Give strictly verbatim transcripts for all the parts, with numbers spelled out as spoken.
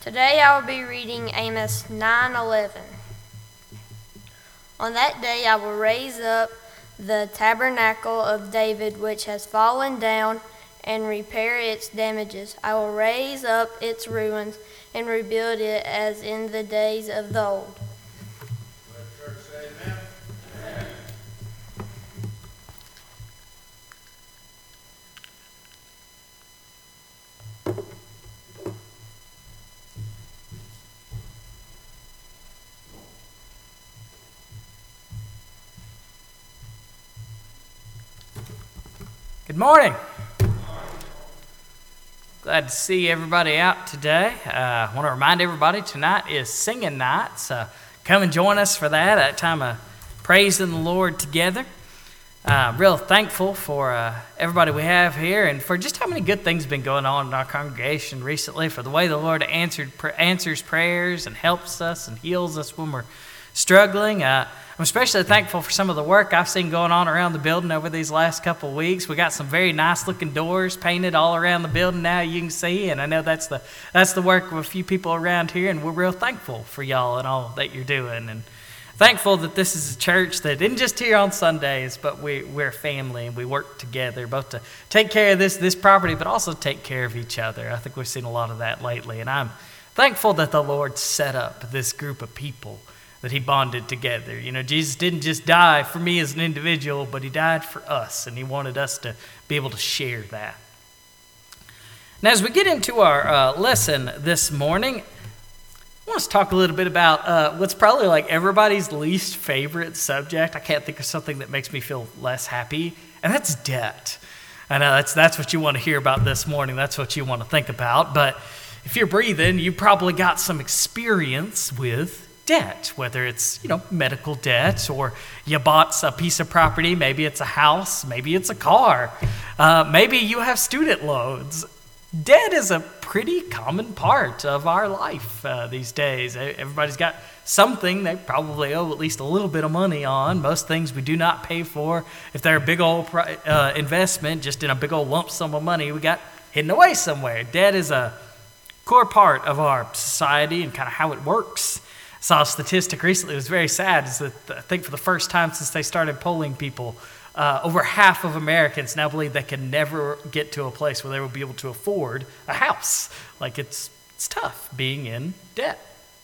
Today I will be reading Amos nine eleven. On that day I will raise up the tabernacle of David, which has fallen down, and repair its damages. I will raise up its ruins and rebuild it as in the days of the old. Let the church say amen. Amen. Good morning. Glad to see everybody out today. Uh, I want to remind everybody tonight is singing night, so come and join us for that, that time of praising the Lord together. Uh, real thankful for uh, everybody we have here and for just how many good things have been going on in our congregation recently, for the way the Lord answered answers prayers and helps us and heals us when we're struggling. Uh, I'm especially thankful for some of the work I've seen going on around the building over these last couple of weeks. We got some very nice looking doors painted all around the building now, you can see, and I know that's the that's the work of a few people around here, and we're real thankful for y'all and all that you're doing, and thankful that this is a church that isn't just here on Sundays, but we, we're a family and we work together both to take care of this this property, but also take care of each other. I think we've seen a lot of that lately, and I'm thankful that the Lord set up this group of people that he bonded together. You know, Jesus didn't just die for me as an individual, but he died for us, and he wanted us to be able to share that. Now, as we get into our uh, lesson this morning, I want to talk a little bit about uh, what's probably like everybody's least favorite subject. I can't think of something that makes me feel less happy, and that's debt. I know that's that's what you want to hear about this morning. That's what you want to think about. But if you're breathing, you probably got some experience with debt, whether it's, you know, medical debt, or you bought a piece of property, maybe it's a house, maybe it's a car, uh, maybe you have student loans. Debt is a pretty common part of our life uh, these days. Everybody's got something they probably owe at least a little bit of money on. Most things we do not pay for. If they're a big old uh, investment, just in a big old lump sum of money, we got hidden away somewhere. Debt is a core part of our society and kind of how it works. I saw a statistic recently, it was very sad, is that I think for the first time since they started polling people, uh, over half of Americans now believe they can never get to a place where they will be able to afford a house. Like it's it's tough being in debt.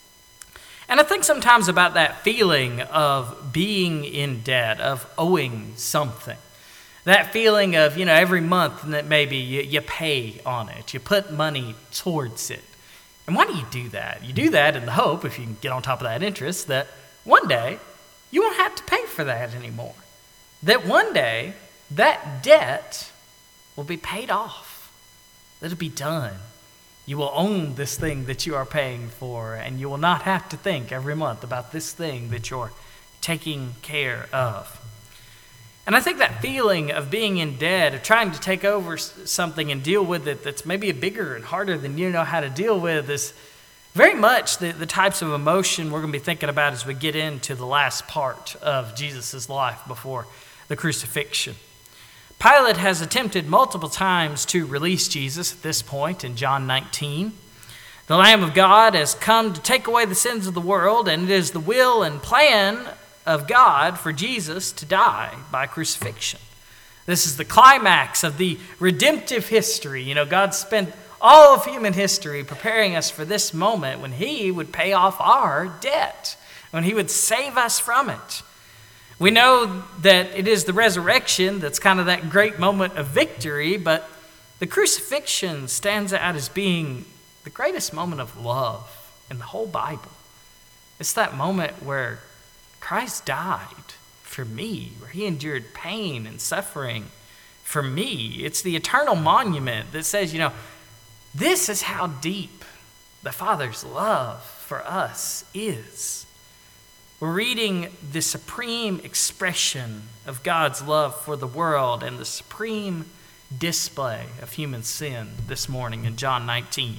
And I think sometimes about that feeling of being in debt, of owing something. That feeling of, you know, every month that maybe you, you pay on it, you put money towards it. And why do you do that? You do that in the hope, if you can get on top of that interest, that one day you won't have to pay for that anymore. That one day that debt will be paid off. That it'll be done. You will own this thing that you are paying for, and you will not have to think every month about this thing that you're taking care of. And I think that feeling of being in debt, of trying to take over something and deal with it that's maybe bigger and harder than you know how to deal with, is very much the, the types of emotion we're going to be thinking about as we get into the last part of Jesus' life before the crucifixion. Pilate has attempted multiple times to release Jesus at this point in John nineteen. The Lamb of God has come to take away the sins of the world, and it is the will and plan of God for Jesus to die by crucifixion. This is the climax of the redemptive history. You know, God spent all of human history preparing us for this moment when he would pay off our debt, when he would save us from it. We know that it is the resurrection that's kind of that great moment of victory, but the crucifixion stands out as being the greatest moment of love in the whole Bible. It's that moment where Christ died for me, where he endured pain and suffering for me. It's the eternal monument that says, you know, this is how deep the Father's love for us is. We're reading the supreme expression of God's love for the world and the supreme display of human sin this morning in John nineteen.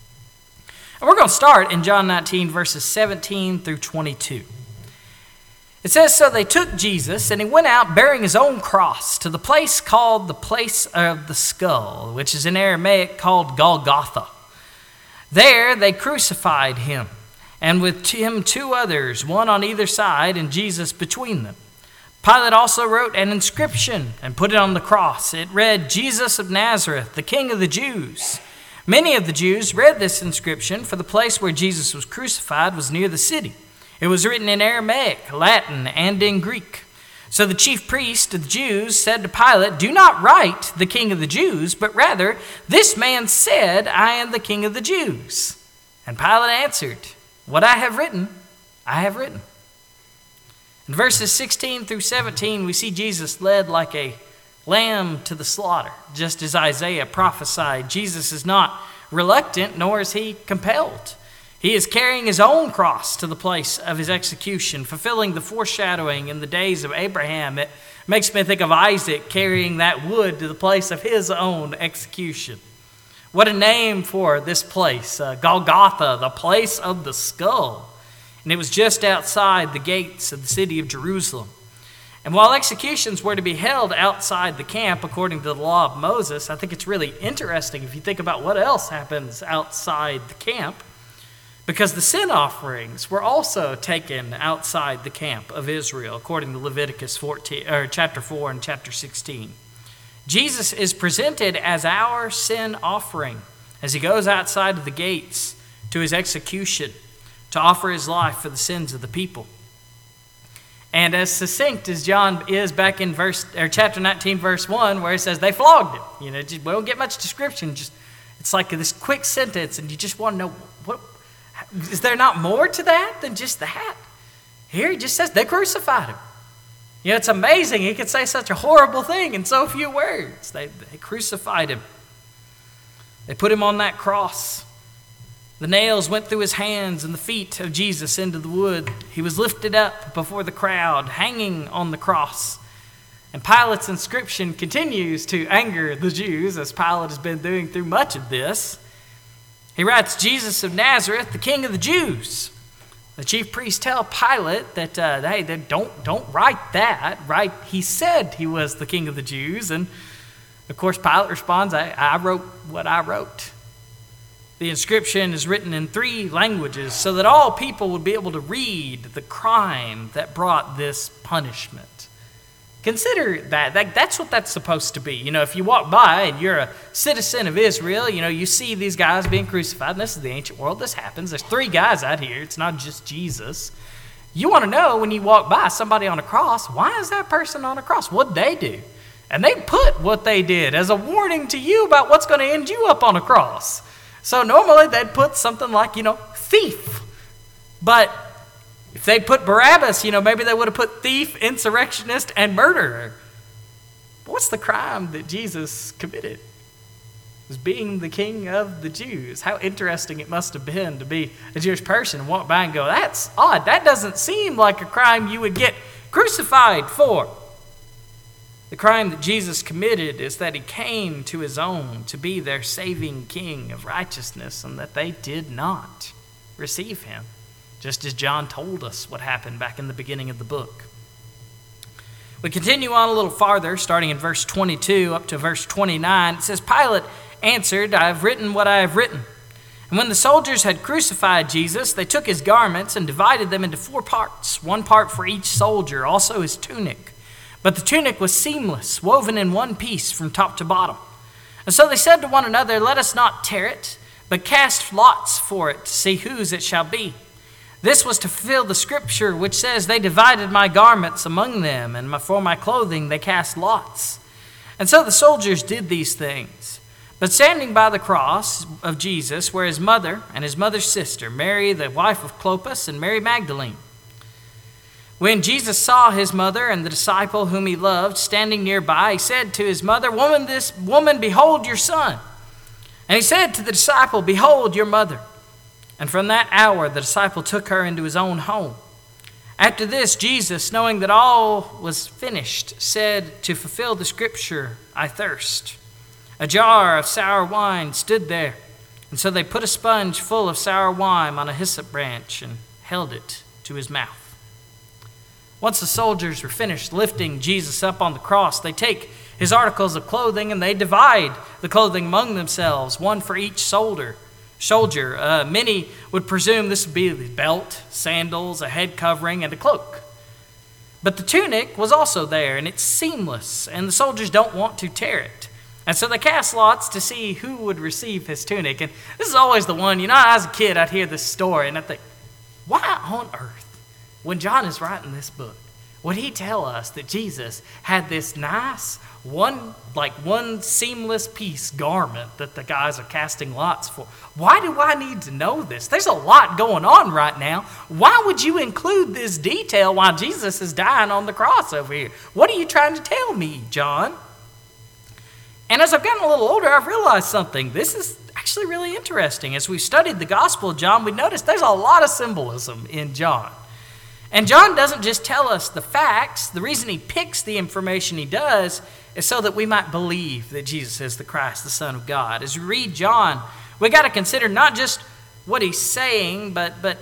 And we're going to start in John nineteen, verses seventeen through twenty-two. It says, so they took Jesus, and he went out bearing his own cross to the place called the place of the skull, which is in Aramaic called Golgotha. There they crucified him, and with him two others, one on either side, and Jesus between them. Pilate also wrote an inscription and put it on the cross. It read, "Jesus of Nazareth, the King of the Jews." Many of the Jews read this inscription, for the place where Jesus was crucified was near the city. It was written in Aramaic, Latin, and in Greek. So the chief priest of the Jews said to Pilate, "Do not write the King of the Jews, but rather, this man said, 'I am the King of the Jews.'" And Pilate answered, "What I have written, I have written." In verses sixteen through seventeen, we see Jesus led like a lamb to the slaughter. Just as Isaiah prophesied, Jesus is not reluctant, nor is he compelled. He is carrying his own cross to the place of his execution, fulfilling the foreshadowing in the days of Abraham. It makes me think of Isaac carrying that wood to the place of his own execution. What a name for this place, uh, Golgotha, the place of the skull. And it was just outside the gates of the city of Jerusalem. And while executions were to be held outside the camp according to the law of Moses, I think it's really interesting if you think about what else happens outside the camp, because the sin offerings were also taken outside the camp of Israel according to Leviticus fourteen, or chapter four and chapter sixteen. Jesus is presented as our sin offering as he goes outside of the gates to his execution to offer his life for the sins of the people. And as succinct as John is back in verse or chapter nineteen, verse one, where it says they flogged him. You know, just, we don't get much description. Just it's like this quick sentence, and you just want to know, what is there not more to that than just that? Here he just says they crucified him. You know, it's amazing he could say such a horrible thing in so few words. They, they crucified him. They put him on that cross. The nails went through his hands and the feet of Jesus into the wood. He was lifted up before the crowd, hanging on the cross. And Pilate's inscription continues to anger the Jews, as Pilate has been doing through much of this. He writes, "Jesus of Nazareth, the King of the Jews." The chief priests tell Pilate that, uh, hey, they don't, don't write that. Right? He said he was the King of the Jews. And, of course, Pilate responds, I, I wrote what I wrote. The inscription is written in three languages so that all people would be able to read the crime that brought this punishment. Consider that. that. That's what that's supposed to be. You know, if you walk by and you're a citizen of Israel, you know, you see these guys being crucified. And this is the ancient world. This happens. There's three guys out here. It's not just Jesus. You want to know when you walk by somebody on a cross, why is that person on a cross? What'd they do? And they put what they did as a warning to you about what's going to end you up on a cross. So normally they'd put something like, you know, thief. But if they put Barabbas, you know, maybe they would have put thief, insurrectionist, and murderer. What's the crime that Jesus committed? It was being the King of the Jews. How interesting it must have been to be a Jewish person and walk by and go, that's odd. That doesn't seem like a crime you would get crucified for. The crime that Jesus committed is that he came to his own to be their saving king of righteousness, and that they did not receive him, just as John told us what happened back in the beginning of the book. We continue on a little farther, starting in verse twenty-two up to verse twenty-nine. It says, Pilate answered, I have written what I have written. And when the soldiers had crucified Jesus, they took his garments and divided them into four parts, one part for each soldier, also his tunic. But the tunic was seamless, woven in one piece from top to bottom. And so they said to one another, let us not tear it, but cast lots for it to see whose it shall be. This was to fulfill the scripture which says, they divided my garments among them, and for my clothing they cast lots. And so the soldiers did these things. But standing by the cross of Jesus were his mother and his mother's sister, Mary, the wife of Clopas, and Mary Magdalene. When Jesus saw his mother and the disciple whom he loved standing nearby, he said to his mother, Woman, this woman, behold your son. And he said to the disciple, Behold your mother. And from that hour the disciple took her into his own home. After this, Jesus, knowing that all was finished, said, to fulfill the scripture, I thirst. A jar of sour wine stood there, and so they put a sponge full of sour wine on a hyssop branch and held it to his mouth. Once the soldiers were finished lifting Jesus up on the cross, they take his articles of clothing and they divide the clothing among themselves, one for each soldier, soldier. Uh, many would presume this would be the belt, sandals, a head covering, and a cloak. But the tunic was also there, and it's seamless, and the soldiers don't want to tear it. And so they cast lots to see who would receive his tunic. And this is always the one, you know, as a kid, I'd hear this story, and I'd think, why on earth, when John is writing this book, would he tell us that Jesus had this nice, one like one seamless piece garment that the guys are casting lots for? Why do I need to know this? There's a lot going on right now. Why would you include this detail while Jesus is dying on the cross over here? What are you trying to tell me, John? And as I've gotten a little older, I've realized something. This is actually really interesting. As we've studied the Gospel of John, we noticed there's a lot of symbolism in John. And John doesn't just tell us the facts. The reason he picks the information he does is so that we might believe that Jesus is the Christ, the Son of God. As we read John, we got to consider not just what he's saying, but, but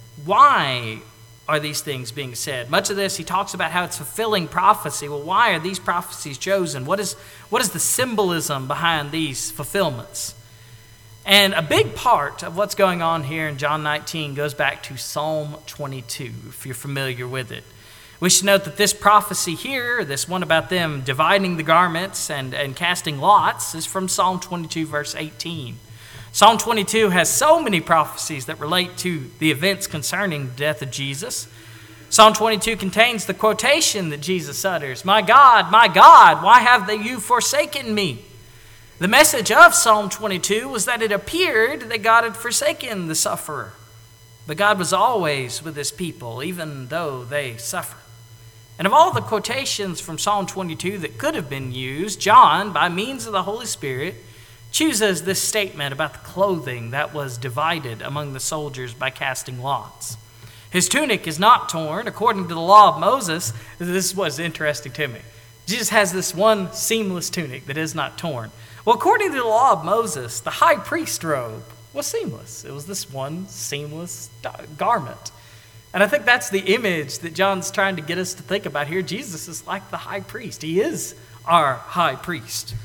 why are these things being said. Much of this, he talks about how it's fulfilling prophecy. Well, why are these prophecies chosen? What is, what is the symbolism behind these fulfillments? And a big part of what's going on here in John nineteen goes back to Psalm twenty-two, if you're familiar with it. We should note that this prophecy here, this one about them dividing the garments and, and casting lots, is from Psalm twenty-two, verse eighteen. Psalm twenty-two has so many prophecies that relate to the events concerning the death of Jesus. Psalm twenty-two contains the quotation that Jesus utters, "My God, my God, why have you forsaken me?" The message of Psalm twenty-two was that it appeared that God had forsaken the sufferer. But God was always with his people, even though they suffer. And of all the quotations from Psalm twenty-two that could have been used, John, by means of the Holy Spirit, chooses this statement about the clothing that was divided among the soldiers by casting lots. His tunic is not torn. According to the law of Moses, this was interesting to me. Jesus has this one seamless tunic that is not torn. Well, according to the law of Moses, the high priest robe was seamless. It was this one seamless garment. And I think that's the image that John's trying to get us to think about here. Jesus is like the high priest. He is our high priest.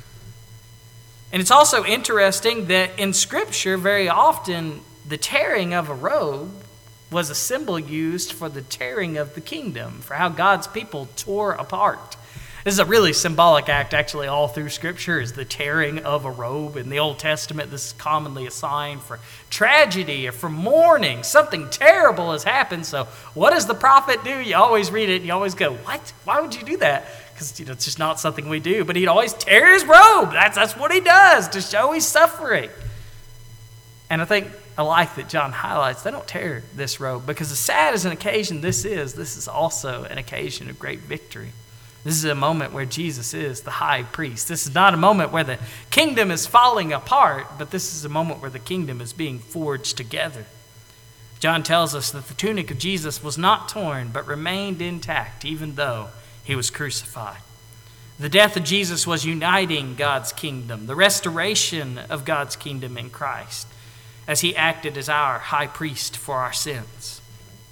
And it's also interesting that in Scripture, very often, the tearing of a robe was a symbol used for the tearing of the kingdom, for how God's people tore apart. This is a really symbolic act, actually, all through Scripture, is the tearing of a robe. In the Old Testament, this is commonly a sign for tragedy or for mourning. Something terrible has happened, so what does the prophet do? You always read it, and you always go, what? Why would you do that? Because you know, it's just not something we do. But he'd always tear his robe. That's, that's what he does, to show he's suffering. And I think I like that John highlights, they don't tear this robe, because as sad as an occasion this is, this is also an occasion of great victory. This is a moment where Jesus is the high priest. This is not a moment where the kingdom is falling apart, but this is a moment where the kingdom is being forged together. John tells us that the tunic of Jesus was not torn, but remained intact, even though he was crucified. The death of Jesus was uniting God's kingdom, the restoration of God's kingdom in Christ, as he acted as our high priest for our sins.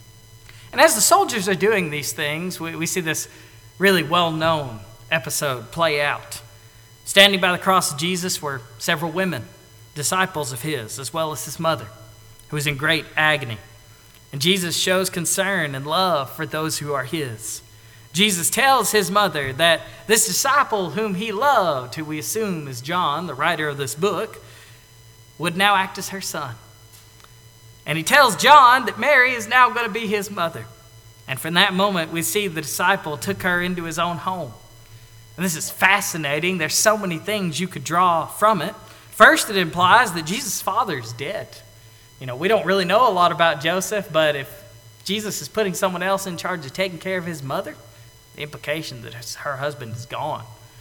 And as the soldiers are doing these things, we, we see this really well-known episode play out. Standing by the cross of Jesus were several women, disciples of his, as well as his mother, who was in great agony. And Jesus shows concern and love for those who are his. Jesus tells his mother that this disciple whom he loved, who we assume is John, the writer of this book, would now act as her son. And he tells John that Mary is now going to be his mother. And from that moment, we see the disciple took her into his own home. And this is fascinating. There's so many things you could draw from it. First, it implies that Jesus' father is dead. You know, we don't really know a lot about Joseph, but if Jesus is putting someone else in charge of taking care of his mother, the implication that her husband is gone.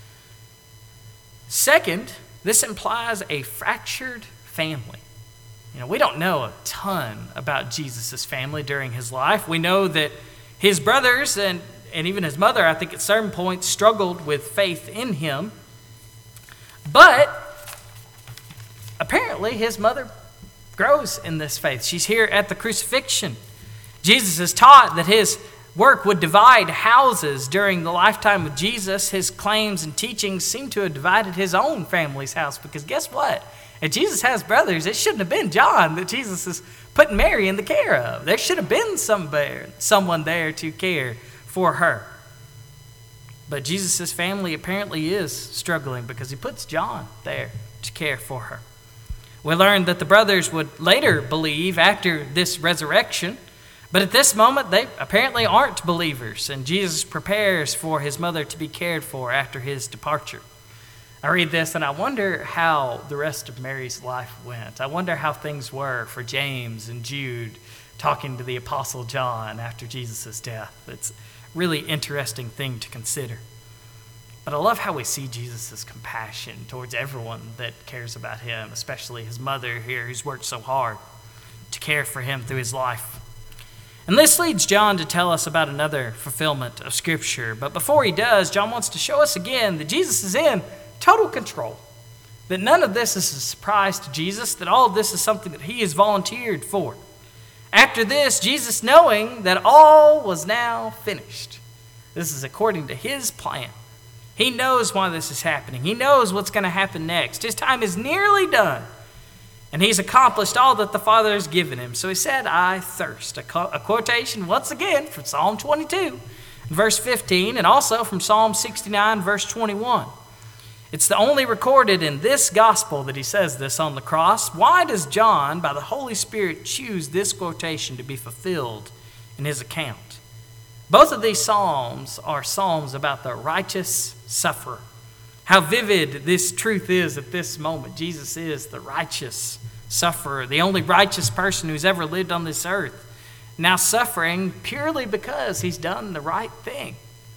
Second, this implies a fractured family. You know, we don't know a ton about Jesus' family during his life. We know that his brothers and, and even his mother, I think at certain points, struggled with faith in him. But apparently his mother grows in this faith. She's here at the crucifixion. Jesus is taught that his work would divide houses during the lifetime of Jesus. His claims and teachings seem to have divided his own family's house, because guess what? And Jesus has brothers. It shouldn't have been John that Jesus is putting Mary in the care of. There should have been somebody, someone there to care for her. But Jesus' family apparently is struggling because he puts John there to care for her. We learn that the brothers would later believe after this resurrection, but at this moment they apparently aren't believers, and Jesus prepares for his mother to be cared for after his departure. I read this and I wonder how the rest of Mary's life went. I wonder how things were for James and Jude talking to the Apostle John after Jesus' death. It's a really interesting thing to consider. But I love how we see Jesus' compassion towards everyone that cares about him, especially his mother here who's worked so hard to care for him through his life. And this leads John to tell us about another fulfillment of Scripture. But before he does, John wants to show us again that Jesus is in total control. That none of this is a surprise to Jesus, that all of this is something that he has volunteered for. After this, Jesus, knowing that all was now finished, this is according to his plan. He knows why this is happening. He knows what's going to happen next. His time is nearly done. And he's accomplished all that the Father has given him. So he said, I thirst. A, co- a quotation, once again, from Psalm twenty-two, verse fifteen, and also from Psalm sixty-nine, verse twenty-one. It's the only recorded in this gospel that he says this on the cross. Why does John, by the Holy Spirit, choose this quotation to be fulfilled in his account? Both of these psalms are psalms about the righteous sufferer. How vivid this truth is at this moment. Jesus is the righteous sufferer, the only righteous person who's ever lived on this earth, now suffering purely because he's done the right thing.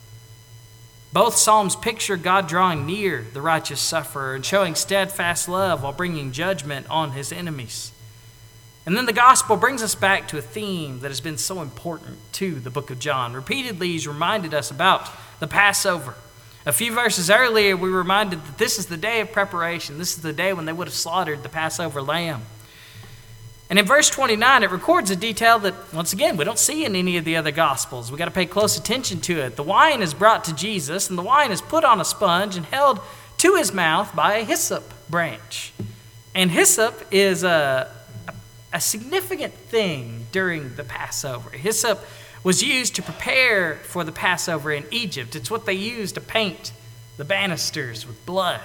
Both psalms picture God drawing near the righteous sufferer and showing steadfast love while bringing judgment on his enemies. And then the gospel brings us back to a theme that has been so important to the book of John. Repeatedly, he's reminded us about the Passover. A few verses earlier, we were reminded that this is the day of preparation. This is the day when they would have slaughtered the Passover lamb. And in verse twenty-nine, it records a detail that, once again, we don't see in any of the other Gospels. We've got to pay close attention to it. The wine is brought to Jesus, and the wine is put on a sponge and held to his mouth by a hyssop branch. And hyssop is a, a, a significant thing during the Passover. Hyssop was used to prepare for the Passover in Egypt. It's what they used to paint the banisters with blood.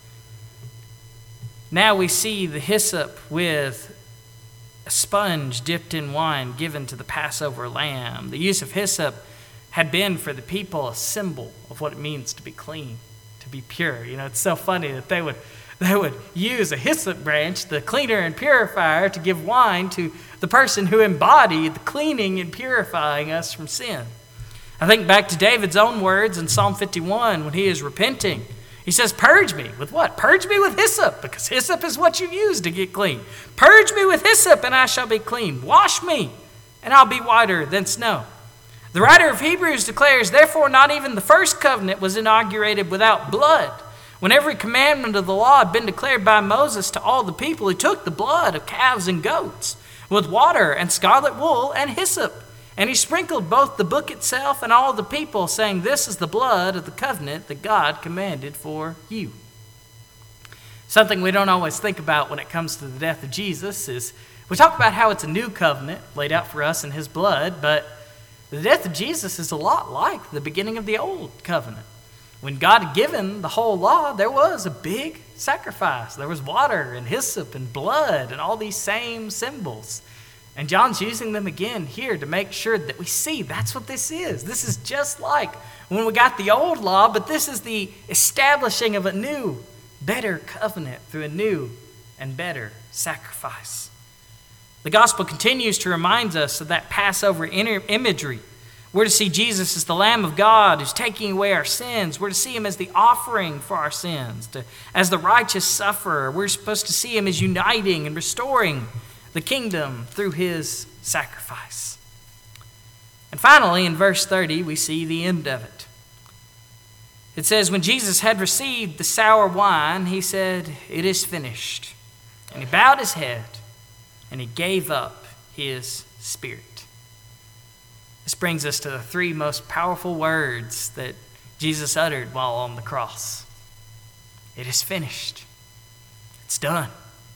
Now we see the hyssop with a sponge dipped in wine given to the Passover lamb. The use of hyssop had been for the people a symbol of what it means to be clean, to be pure. You know, it's so funny that they would they would use a hyssop branch, the cleaner and purifier, to give wine to the person who embodied the cleaning and purifying us from sin. I think back to David's own words in Psalm fifty-one when he is repenting. He says, purge me with what? Purge me with hyssop, because hyssop is what you use to get clean. Purge me with hyssop, and I shall be clean. Wash me, and I'll be whiter than snow. The writer of Hebrews declares, therefore, not even the first covenant was inaugurated without blood. When every commandment of the law had been declared by Moses to all the people, he took the blood of calves and goats with water and scarlet wool and hyssop. And he sprinkled both the book itself and all the people, saying, this is the blood of the covenant that God commanded for you. Something we don't always think about when it comes to the death of Jesus is we talk about how it's a new covenant laid out for us in his blood, but the death of Jesus is a lot like the beginning of the old covenant. When God had given the whole law, there was a big sacrifice. There was water and hyssop and blood and all these same symbols. And John's using them again here to make sure that we see that's what this is. This is just like when we got the old law, but this is the establishing of a new, better covenant through a new and better sacrifice. The gospel continues to remind us of that Passover imagery. We're to see Jesus as the Lamb of God who's taking away our sins. We're to see him as the offering for our sins, to, as the righteous sufferer. We're supposed to see him as uniting and restoring the kingdom through his sacrifice. And finally, in verse thirty, we see the end of it. It says, when Jesus had received the sour wine, he said, it is finished. And he bowed his head and he gave up his spirit. This brings us to the three most powerful words that Jesus uttered while on the cross. It is finished. It's done.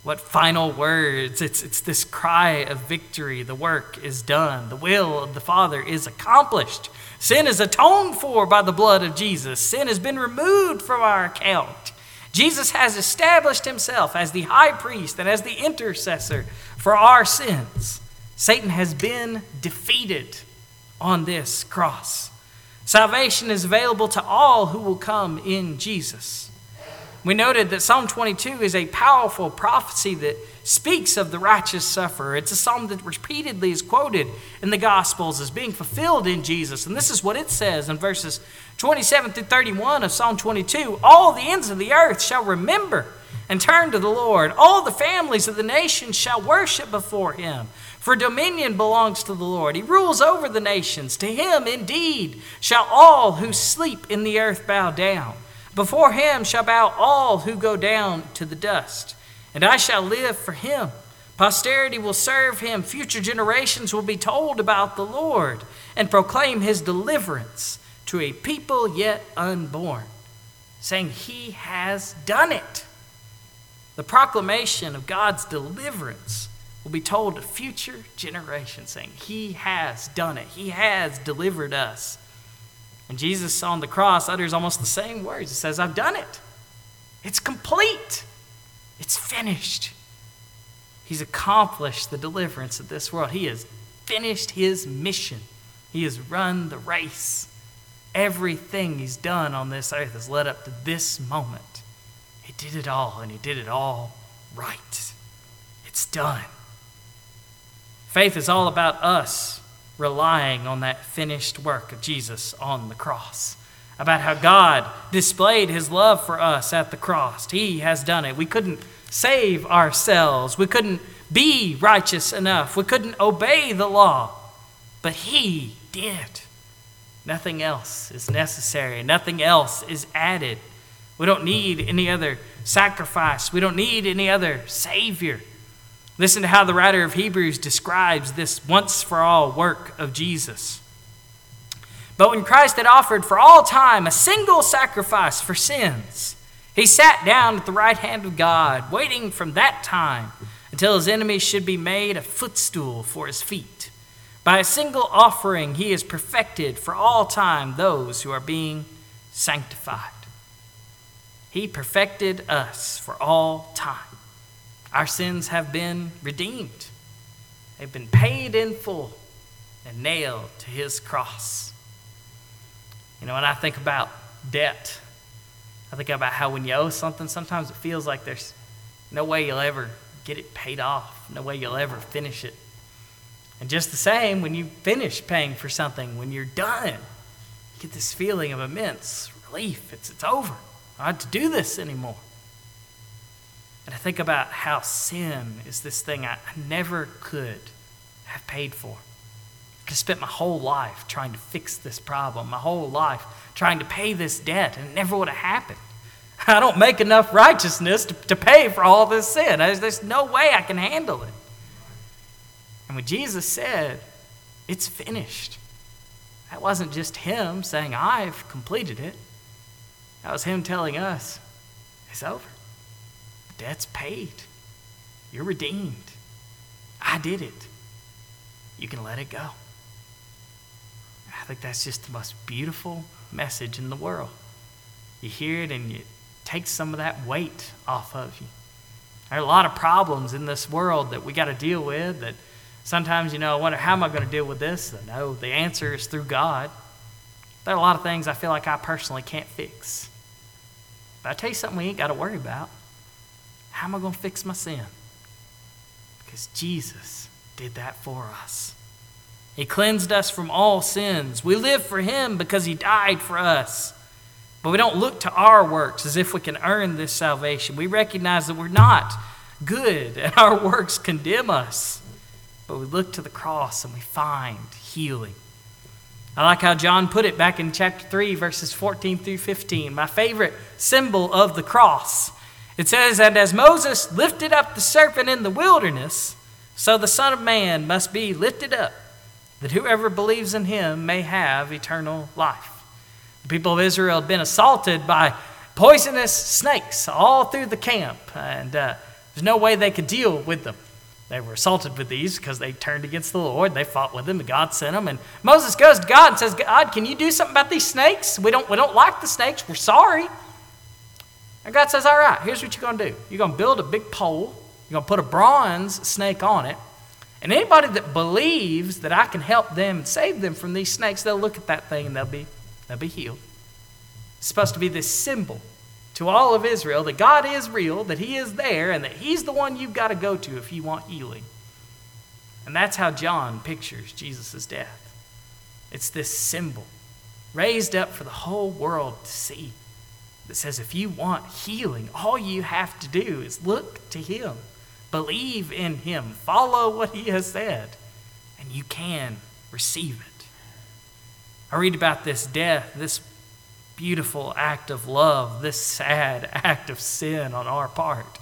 What final words? It's, it's this cry of victory. The work is done. The will of the Father is accomplished. Sin is atoned for by the blood of Jesus. Sin has been removed from our account. Jesus has established himself as the high priest and as the intercessor for our sins. Satan has been defeated on this cross. Salvation is available to all who will come in Jesus. We noted that Psalm twenty-two is a powerful prophecy that speaks of the righteous sufferer. It's a psalm that repeatedly is quoted in the Gospels as being fulfilled in Jesus. And this is what it says in verses twenty-seven through thirty-one of Psalm twenty-two. All the ends of the earth shall remember and turn to the Lord. All the families of the nations shall worship before him. For dominion belongs to the Lord. He rules over the nations. To him indeed shall all who sleep in the earth bow down. Before him shall bow all who go down to the dust. And I shall live for him. Posterity will serve him. Future generations will be told about the Lord and proclaim his deliverance to a people yet unborn, saying he has done it. The proclamation of God's deliverance will be told to future generations, saying he has done it. He has delivered us. And Jesus on the cross utters almost the same words. He says, I've done it. It's complete. It's finished. He's accomplished the deliverance of this world. He has finished his mission. He has run the race. Everything he's done on this earth has led up to this moment. He did it all, and he did it all right. It's done. Faith is all about us relying on that finished work of Jesus on the cross, about how God displayed his love for us at the cross. He has done it. We couldn't save ourselves. We couldn't be righteous enough. We couldn't obey the law, but he did. Nothing else is necessary. Nothing else is added. We don't need any other sacrifice. We don't need any other Savior. Listen to how the writer of Hebrews describes this once-for-all work of Jesus. But when Christ had offered for all time a single sacrifice for sins, he sat down at the right hand of God, waiting from that time until his enemies should be made a footstool for his feet. By a single offering, he has perfected for all time those who are being sanctified. He perfected us for all time. Our sins have been redeemed. They've been paid in full and nailed to his cross. You know, when I think about debt, I think about how when you owe something, sometimes it feels like there's no way you'll ever get it paid off, no way you'll ever finish it. And just the same, when you finish paying for something, when you're done, you get this feeling of immense relief. It's, it's over. I don't have to do this anymore. And I think about how sin is this thing I, I never could have paid for. I could have spent my whole life trying to fix this problem, my whole life trying to pay this debt, and it never would have happened. I don't make enough righteousness to, to pay for all this sin. There's, there's no way I can handle it. And when Jesus said, it's finished, that wasn't just him saying, I've completed it. That was him telling us, it's over. The debt's paid. You're redeemed. I did it. You can let it go. I think that's just the most beautiful message in the world. You hear it and it takes some of that weight off of you. There are a lot of problems in this world that we got to deal with that sometimes, you know, I wonder, how am I going to deal with this? And no, the answer is through God. There are a lot of things I feel like I personally can't fix. But I tell you something we ain't got to worry about. How am I going to fix my sin? Because Jesus did that for us. He cleansed us from all sins. We live for him because he died for us. But we don't look to our works as if we can earn this salvation. We recognize that we're not good and our works condemn us. But we look to the cross and we find healing. I like how John put it back in chapter three, verses fourteen through fifteen. My favorite symbol of the cross. It says that as Moses lifted up the serpent in the wilderness, so the Son of Man must be lifted up, that whoever believes in him may have eternal life. The people of Israel had been assaulted by poisonous snakes all through the camp. And uh, There's no way they could deal with them. They were assaulted with these because they turned against the Lord. They fought with him, and God sent them. And Moses goes to God and says, God, can you do something about these snakes? We don't, we don't like the snakes. We're sorry. And God says, all right, here's what you're going to do. You're going to build a big pole. You're going to put a bronze snake on it. And anybody that believes that I can help them and save them from these snakes, they'll look at that thing and they'll be, they'll be healed. It's supposed to be this symbol to all of Israel that God is real, that he is there, and that he's the one you've got to go to if you want healing. And that's how John pictures Jesus' death. It's this symbol raised up for the whole world to see that says if you want healing, all you have to do is look to him, believe in him, follow what he has said, and you can receive it. I read about this death, this beautiful act of love, this sad act of sin on our part.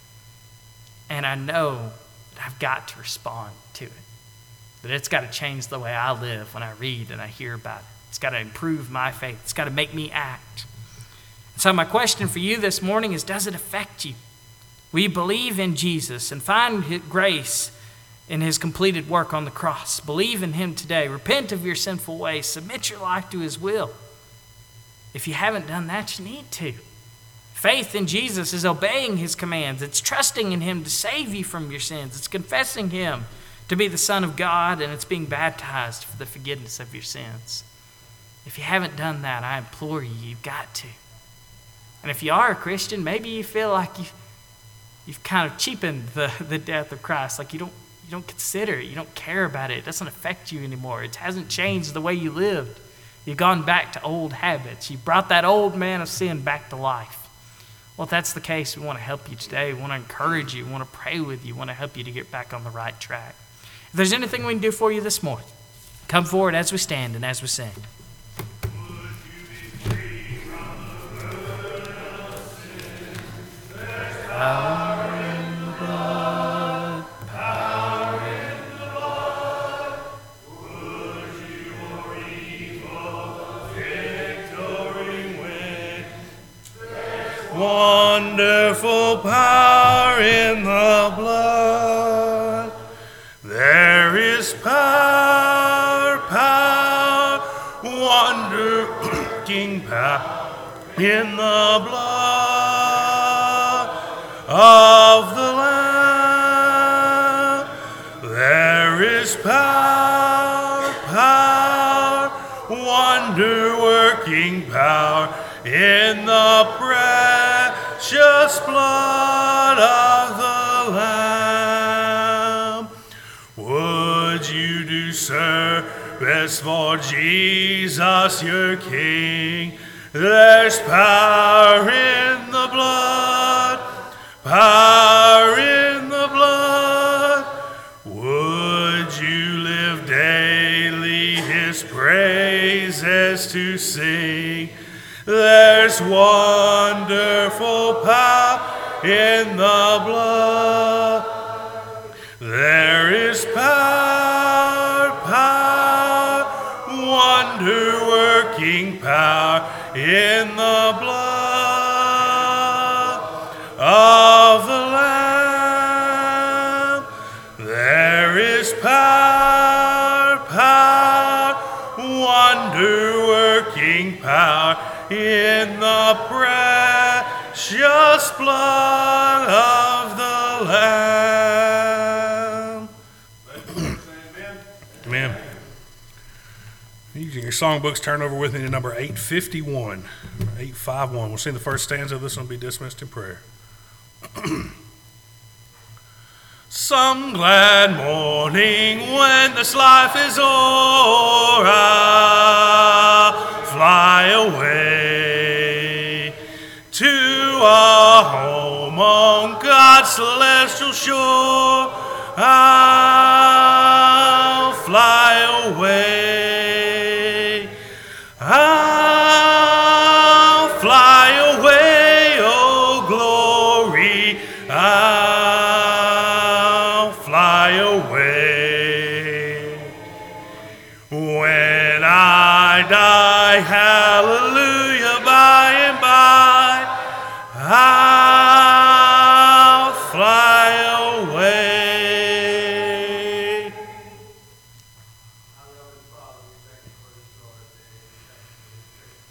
And I know that I've got to respond to it. That it's got to change the way I live when I read and I hear about it. It's got to improve my faith. It's got to make me act. And so my question for you this morning is, does it affect you? Will you believe in Jesus and find his grace in his completed work on the cross? Believe in him today. Repent of your sinful ways. Submit your life to his will. If you haven't done that, you need to. Faith in Jesus is obeying his commands. It's trusting in him to save you from your sins. It's confessing him to be the Son of God, and it's being baptized for the forgiveness of your sins. If you haven't done that, I implore you, you've got to. And if you are a Christian, maybe you feel like you, you've kind of cheapened the, the death of Christ. Like you don't, you don't consider it. You don't care about it. It doesn't affect you anymore. It hasn't changed the way you lived. You've gone back to old habits. You brought that old man of sin back to life. Well, if that's the case, we want to help you today. We want to encourage you. We want to pray with you. We want to help you to get back on the right track. If there's anything we can do for you this morning, come forward as we stand and as we sing. Power in the blood, power in the blood. Would you or evil victory win? Wonderful power in the blood. There is power, power, wonder-working power in the blood of the Lamb. There is power, power, wonder-working power in the precious blood of the Lamb. Would you do service for Jesus your King? There's power in the blood, power in the blood. Would you live daily his praises to sing? There's wonderful power in the blood. There is power, power, wonder-working power in the blood of the Lamb. There is power, power, wonder-working power in the precious blood of the Lamb. Amen. Using your songbooks, turn over with me to number eight fifty-one. eight fifty-one. We'll sing the first stanza of this one, be dismissed in prayer. Some glad morning when this life is o'er, I'll fly away to a home on God's celestial shore. I'll fly away. I'll fly away, oh glory. I'll fly away.